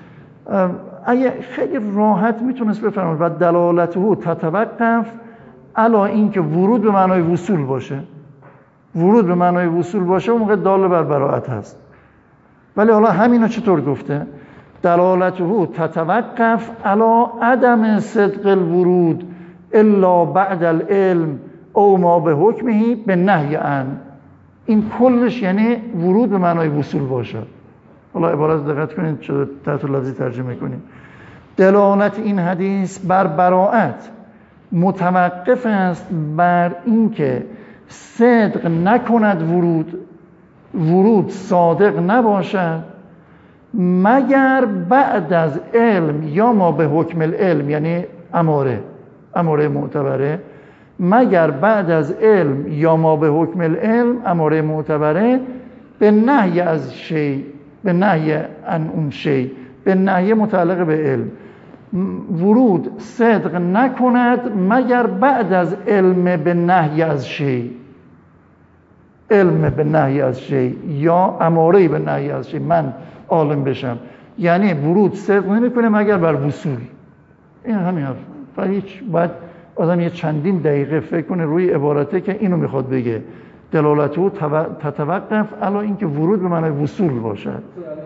اگه خیلی راحت میتونست بفرمایید و دلالته تتوقف علا این که ورود به معنای وصول باشه. ورود به معنای وصول باشه اون موقع دال بر براءت هست. ولی حالا همینو چطور گفته؟ دلالته تتوقف علا عدم صدق الورود الا بعد العلم او ما به حکمه به نهی عن. این کلش یعنی ورود به معنای وصول باشه. حالا عبارت دقت کنید چه تحت لفظی ترجمه کنیم. دلالت این حدیث بر براءت متوقف است بر اینکه صدق نکند ورود صادق نباشد مگر بعد از علم یا ما به حکم العلم، یعنی اماره معتبره، مگر بعد از علم یا ما به حکم العلم اماره معتبره به نهی از شیء، به نهی عن اون شیء، به نهی متعلق به علم. ورود صدق نکند مگر بعد از علم به نهی از شیء، علم به نهی از شیء یا اماره به نهی از شیء، من عالم بشم. یعنی ورود صدق نمیکنه مگر بر وصول. این همین حرف. هیچ باید آدم یه چندین دقیقه فکر کنه روی عبارته که اینو میخواد بگه. دلالته تتوقف علا اینکه ورود به معنای وصول باشد.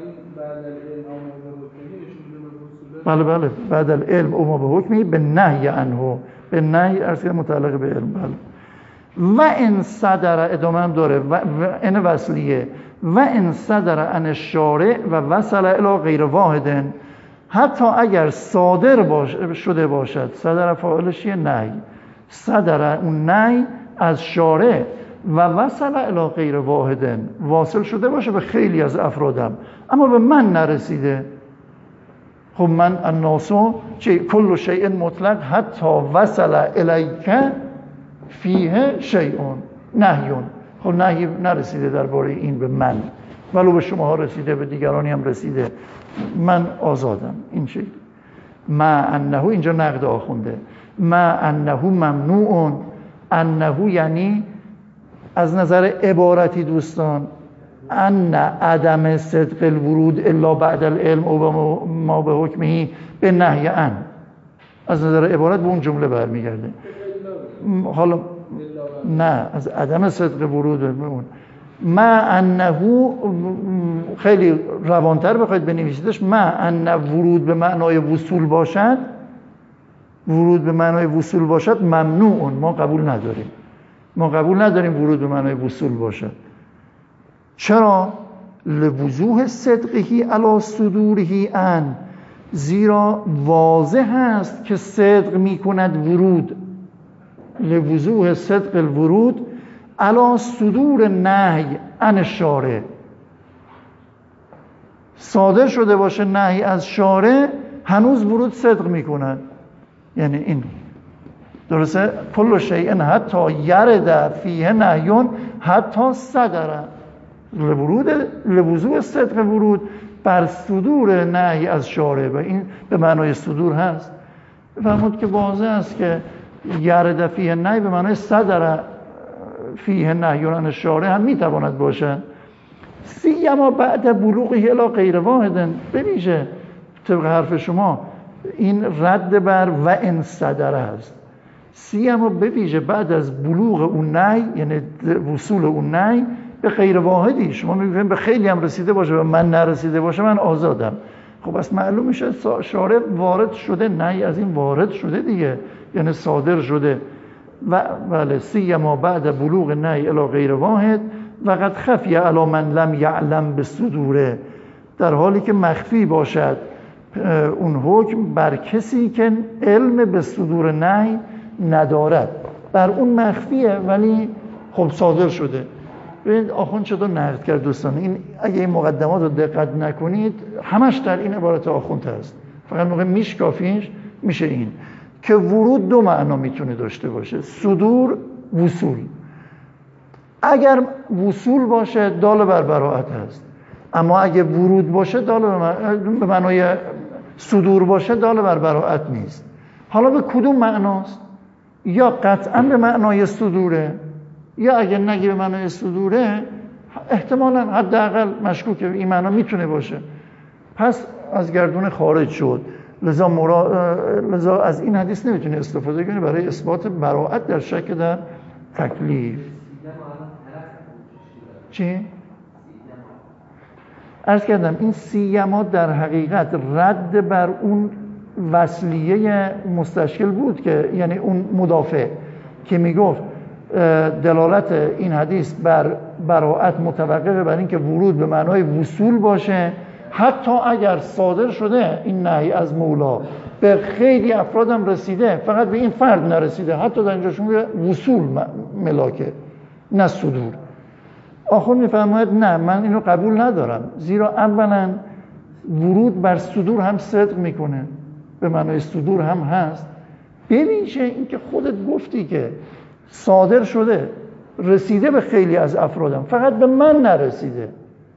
بله بعد العلم او ما به حکمی به نهی عنه، به نهی ارز متعلق به علم. بله. و ان صدر، ادامه هم داره، و ان وصلیه، و ان صدر عن الشارع و وصل الی غیر واحد، حتی اگر صادر شده باشد، صدر فاعلش یه نهی، صدر اون نهی از شارع و وصل الی غیر واحد، واصل شده باشه به خیلی از افرادم اما به من نرسیده. خب من الناسو چه کل شیء مطلق حتی وصل الیک فیه شیء نهیون. خب نهی نرسیده درباره این به من، ولو به شماها رسیده، به دیگرانی هم رسیده، من آزادم. این شکل ما انه، اینجا نقد آخونده، ما انه ممنوع، انه یعنی از نظر عبارتی دوستان، ان عدم صدق الورود الا بعد العلم او ما به حکمه به نهی عن، از نظر عبارت به اون جمله برمیگرده. حالا نه، از عدم صدق ورود به اون. ما انه خیلی روانتر بخواید بنویسیدش، ما انه ورود به معنای وصول باشد، ورود به معنای وصول باشد ممنوع، ما قبول نداریم، ما قبول نداریم ورود به معنای وصول باشد. چرا؟ لوضوح صدقه علی صدوره ان، زیرا واضح است که صدق میکند ورود، لوضوح صدق الورود علی صدور نهی عن الشارع، صادر شده باشه نهی از شارع هنوز ورود صدق میکند. یعنی این درسته؟ کل شیء حتی یرد فیه نهیون حتی صدر الورود، لوضوح صدق ورود بر صدور نهی از شارع، و این به معنای صدور هست. بفرمود که واضح است که یرد فیه نهی به معنای صدر فیه نهیون عن الشارع هم میتواند باشد. سیما بعد بلوغه الی غیر واحد، ببینید طبق حرف شما این رد بر و ان صدر است. سیما بویژه بعد از بلوغ اون نهی، یعنی وصول اون نهی به غیر واحدی، شما میگید به خیلی هم رسیده باشه و من نرسیده باشه من آزادم. خب بس معلوم میشه شارع وارد شده، نهی از این وارد شده دیگه، یعنی صادر شده. و بله، سیما بعد بلوغ نهی الی غیر واحد و قد خفی علی من لم یعلم بالصدور، در حالی که مخفی باشد اون حکم بر کسی که علم به صدور نهی ندارد. بر اون مخفیه ولی خب صادر شده. ببینید آخوند چطور نقد کرد دوستان. این اگه این مقدمات رو دقت نکنید همش در این عبارت آخوند هست، فقط موقع میشکافیش میشه این که ورود دو معنا میتونه داشته باشه، صدور، وصول. اگر وصول باشه دال بر براءت هست، اما اگه ورود باشه دال به معنای صدور باشه دال بر براءت نیست. حالا به کدوم معناست؟ یا قطعا به معنای صدوره، یا اگر نگی به معنای صدوره احتمالاً حداقل مشکوکه این معنا میتونه باشه، پس از گردون خارج شد. لذا از این حدیث نمیتونه استفاده کنی برای اثبات براءت در شک در تکلیف. چی؟ عرض کردم این سیما در حقیقت رد بر اون وصلیه مستشکل بود که یعنی اون مدافع که میگفت دلالت این حدیث بر براءت متوقفه بر این که ورود به معنای وصول باشه، حتی اگر صادر شده این نهی از مولا به خیلی افرادم رسیده، فقط به این فرد نرسیده، حتی در اینجاشون وصول ملاکه نه صدور. آخوند میفرماید نه، من اینو قبول ندارم، زیرا اولا ورود بر صدور هم صدق میکنه، به معنای صدور هم هست. ببینشه این که خودت گفتی که صادر شده رسیده به خیلی از افرادم، فقط به من نرسیده.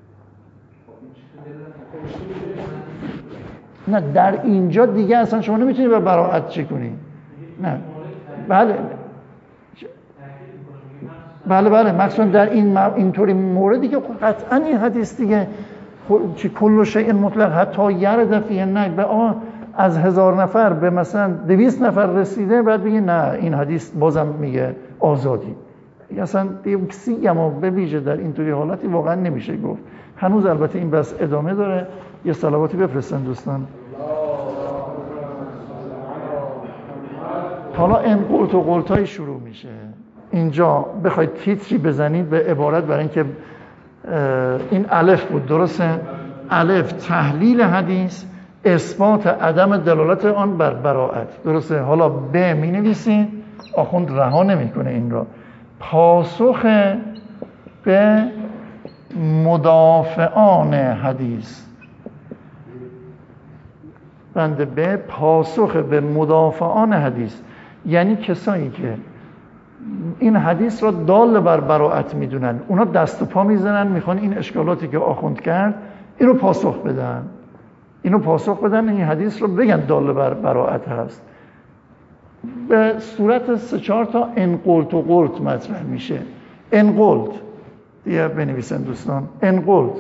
نه در اینجا دیگه اصلا شما نمیتونی به براءت چه کنی. نه بله مخصوصا در اینطوری موردی که قطعا این حدیث دیگه چه کل شیء مطلق حتی یرد فیه نه به از 1000 نفر به مثلا 200 نفر رسیده، بعد بگی نه این حدیث بازم میگه آزادی. اصلا سیما به ویژه در اینطوری حالتی واقعا نمیشه گفت. هنوز البته این بس ادامه داره، یه صلواتی بفرستن دوستان. حالا این قلت و قلتای شروع میشه. اینجا بخواید تیتری بزنید به عبارت برای اینکه این الف بود، درسته؟ الف تحلیل حدیث، اثبات عدم دلالت آن بر براءت، درسته؟ حالا ب می نویسید، آخوند رها نمیکنه این را، پاسخ به مدافعان حدیث. بنده ب پاسخ به مدافعان حدیث، یعنی کسایی که این حدیث را دال بر براءت میدونن، اونا دست و پا میزنن میخوان این اشکالاتی که آخوند کرد اینو پاسخ بدن، این حدیث رو بگن دال بر براءت هست. به صورت 3-4 تا انقلت و قلت مطرح میشه. انقلت دیگه بنویسن دوستان، انقلت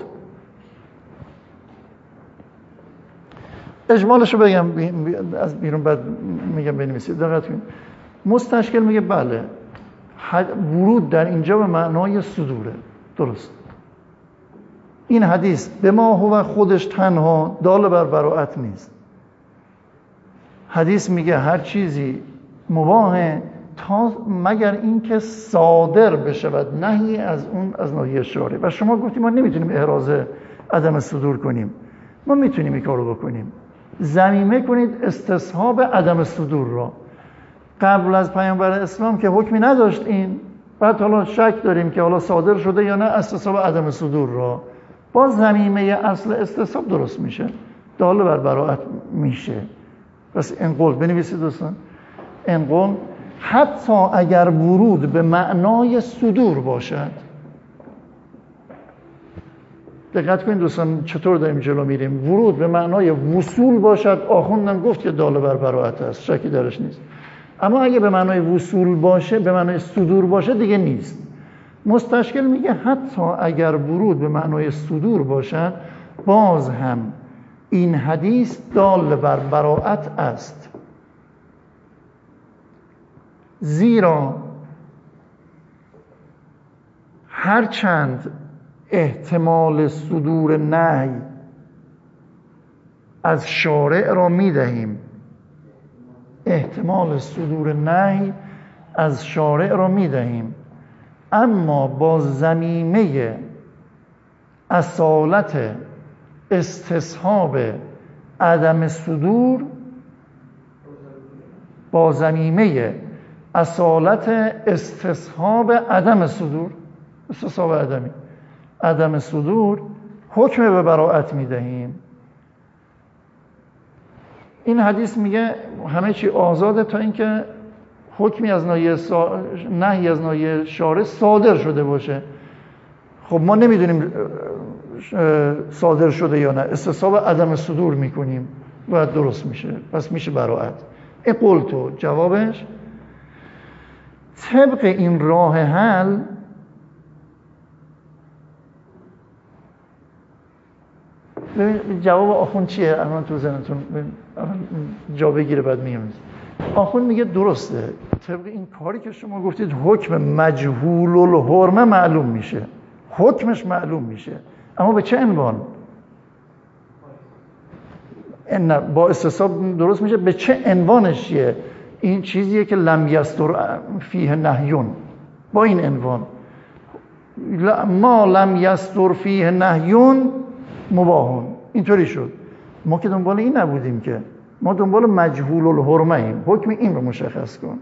اجمالش رو بگم از بیرون بعد میگم بنویسید. دقت کنید مستشکل میگه بله ورود در اینجا به معنای صدوره، درست. این حدیث به ما هو خودش تنها دال بر براءت نیست. حدیث میگه هر چیزی مباهه تا مگر اینکه صادر بشود نهی از اون از ناحیه شارع. و شما گفتیم ما نمیتونیم احراز عدم صدور کنیم، ما میتونیم این کارو بکنیم. ضمیمه کنید استصحاب عدم صدور را. قبل از پیامبر اسلام که حکمی نداشت این، بعد حالا شک داریم که حالا صادر شده یا نه استصحاب عدم صدور را، با ضمیمه اصل استصحاب درست میشه، دال بر براءت میشه. پس انقل بنویسید دوستان، انقل حتی اگر ورود به معنای صدور باشد. دقت کنید دوستان چطور داریم جلو میریم. ورود به معنای وصول باشد، آخوندم گفت که دال بر براءت است، شکی درش نیست. اما اگه به معنای وصول باشه، به معنای صدور باشه دیگه نیست. مستشکل میگه حتی اگر ورود به معنای صدور باشد باز هم این حدیث دال بر براءت است، زیرا هرچند احتمال صدور نهی از شارع را میدهیم، احتمال صدور نهی از شارع را میدهیم، اما با ضمیمه اصالت استصحاب عدم صدور، با ضمیمه اصالت استصحاب عدم صدور، استصحاب عدمی، عدم صدور، حکم به براءت میدهیم. این حدیث میگه همه چی آزاده تا اینکه حکمی از نهی از ناحیه شارع صادر شده باشه. خب ما نمیدونیم صادر شده یا نه، استصحاب عدم صدور میکنیم و درست میشه، پس میشه براءت. این قلتو جوابش طبق این راه حل جواب آخوند چیه؟ الان تو ذهنتون جا بگیره بعد میگم. آخوند میگه درسته، طبق این کاری که شما گفتید حکم مجهول الحرمه معلوم میشه، حکمش معلوم میشه، اما به چه عنوان؟ با استصحاب درست میشه، به چه عنوانش چیه؟ این چیزیه که لم یستر فیه نهیون، با این عنوان ما لم یستر فیه نهیون مباهون. اینطوری شد. ما که دنبال این نبودیم، که ما دنبال مجهول الحرمه ایم، حکم این رو مشخص کن.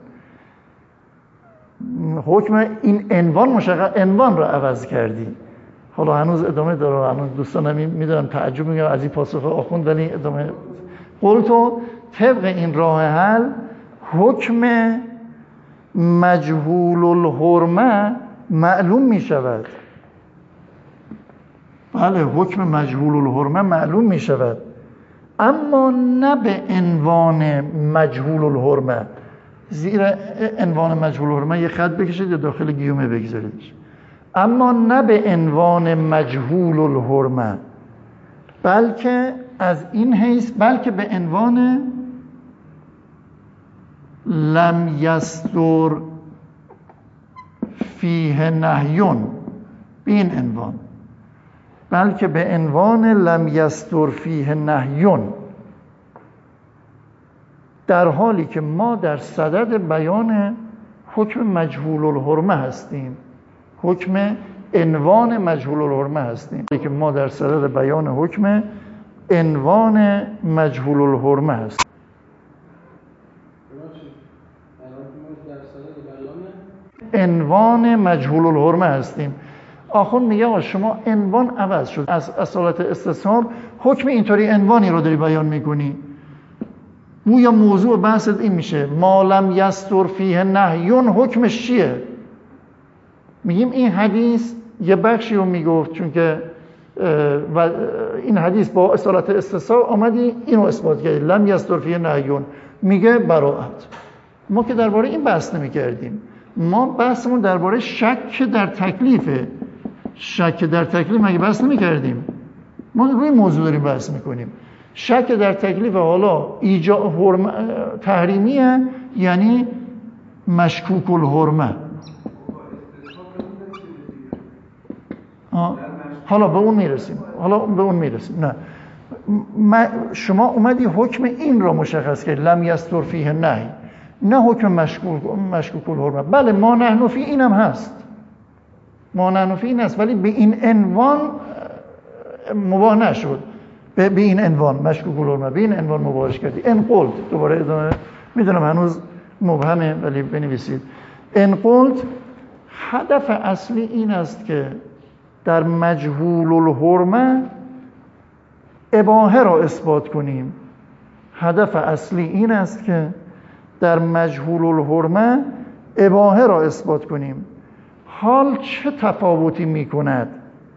حکم این عنوان مشخص، عنوان رو عوض کردی. حالا هنوز ادامه داره، هنوز دوستانم میدونم تعجب میگم از این پاسخ آخوند، ولی ادامه. قلتو طبق این راه حل حکم مجهول الحرمه معلوم میشود. بله، حکم مجهول الحرمه معلوم میشود، اما نه به عنوان مجهول الحرمه. زیر عنوان مجهول الحرمه یه خط بکشید یا داخل گیومه بگذاریدش. اما نه به عنوان مجهول الحرمه، بلکه از این حیث، بلکه به عنوان لم یستر فیه نهیون، به این عنوان، بلکه به عنوان لم یستر فیه نهیون، در حالی که ما در صدد بیان حکم مجهول الحرمه هستیم، حکم عنوان مجهول الحرمه هستیم، که ما در صدد بیان حکم عنوان مجهول الحرمه هستیم. عنوان مجهول الحرمه هستیم. آخوند میگه آقا شما عنوان عوض شد، از اصالت استصحاب حکم اینطوری عنوانی رو داری بیان میکنی. گویا موضوع بحثت این میشه ما لم یستر فیه نهیون، حکمش چیه؟ میگیم این حدیث یه بخشی رو میگفت، چون که و این حدیث با اصالت استصحاب آمدی اینو اثبات کردی، لم یستر فیه نهیون، میگه براءت. ما که درباره این بحث نمی‌کردیم، ما بحثمون درباره شک در تکلیفه. شک در تکلیف مگه بحث نمی‌کردیم؟ ما روی موضوع داریم بحث می‌کنیم. شک در تکلیف حالا تحریمیه، یعنی مشکوک الحرمه. حالا به اون میرسیم. نه، شما اومدی حکم این را مشخص کرد، لم یستر فیه نهی، نه حکم مشکوک الحرمه. بله، ما نحن فی اینم هست، ما نحن فی این هست، ولی به این عنوان مباح نشد. به این عنوان مشکوک الحرمه، به این عنوان مباحش کردی. ان قلت، دوباره ادامه میدونم هنوز مبهمه ولی بنویسید. ان قلت، هدف اصلی این است که در مجهول الحرمه اباحه را اثبات کنیم. هدف اصلی این است که در مجهول الحرمه اباحه را اثبات کنیم. حال چه تفاوتی میکند؟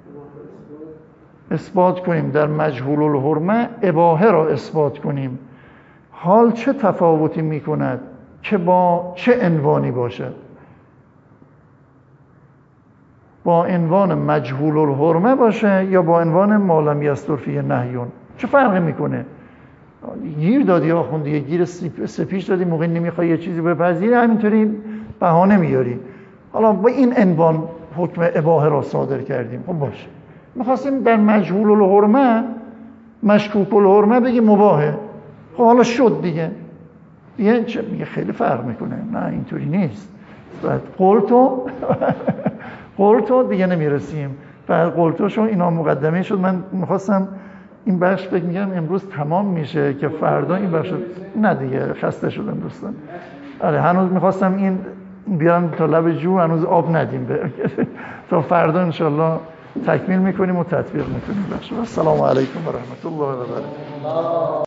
اثبات کنیم در مجهول الحرمه اباحه را اثبات کنیم. حال چه تفاوتی میکند که با چه عنوانی باشد؟ با عنوان مجهول الحرمه باشه یا با عنوان ما لم یستر فیه نهیون، چه فرقی میکنه؟ گیر دادی آخوندی، یه گیر سپیش دادی، موقع نمیخوای یه چیزی بپذیری همینطوری بهانه میاری. حالا با این عنوان حکم اباحه را صادر کردیم. خب باشه، میخواستیم در مجهول الحرمه مشکوک الحرمه بگی مباحه. خب حالا شد دیگه میگه خیلی فرق میکنه. نه اینطوری نیست. بعد قلتو دیگه نمیرسیم. بعد قلتوشو اینا مقدمه شد. من میخواستم این بخش فکر میگم امروز تمام میشه که فردا این بخش نه دیگه، خسته شدم دوستان. آره هنوز میخواستم بیان تا لب جو هنوز آب ندیم تا فردا انشالله تکمیل میکنیم و تطبیق میکنیم. السلام علیکم و رحمت الله و برکاته.